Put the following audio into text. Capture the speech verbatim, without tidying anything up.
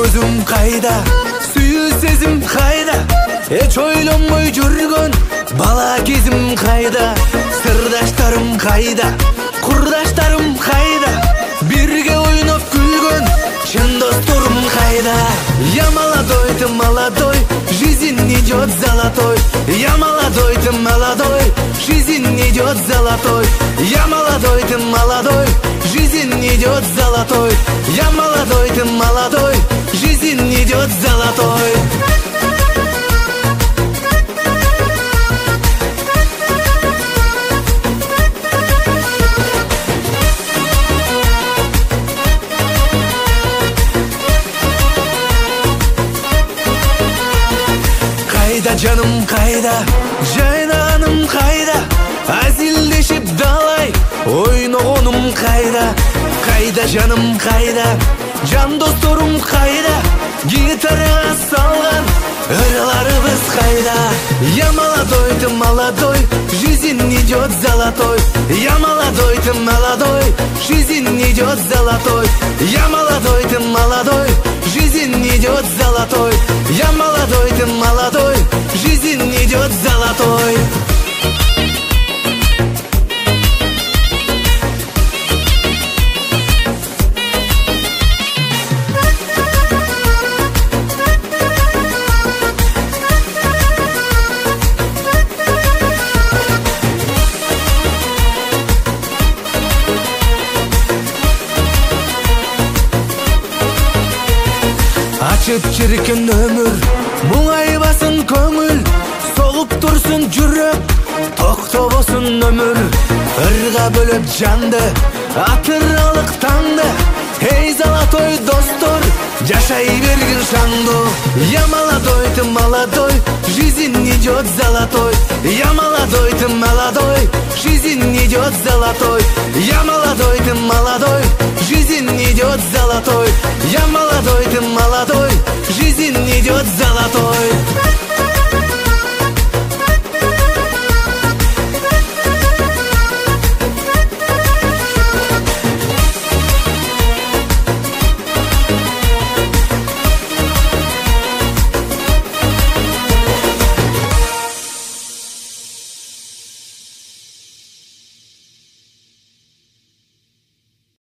көзүм кайда, сүйүү сезим кайда, эч ойлонбой жүргөн бала кезим кайда, сырдаштарым кайда, курдаштарым кайда, бирге ойноп күлгөн чын досторум кайда. Я молодой, ты молодой, жизнь идет золотой. Я молодой, ты молодой, жизнь идет золотой. Я молодой, ты молодой, жизнь идет золотой. Я молодой, ты молодой, жизнь идет золотой. Кайда жаным кайда, жайнаганым кайда, азилдешип далай ойногонум кайда. Кайда жаным кайда, жан досторум кайда, гитарага салган ырларыбыз кайда. Я молодой, ты молодой, жизнь идет золотой. Я молодой, ты молодой, жизнь идет золотой. Я молодой, ты молодой, жизнь идет золотой. Я молодой, ты молодой, жизнь идет золотой. Ачып чиркен өмүр, муңайбасын көңүл, соғып турсун жүрөк, токтобосун өмүр. Ырга бөлөп жанды, атыралык таңды, эй золотой достор, жашай бергин шаңдуу. Я молодой, ты молодой, жизнь идет золотой. Я молодой, ты молодой, жизнь идет золотой. Я молодой, ты молодой, жизнь идет золотой. Я молодой, ты молодой, жизнь идет золотой.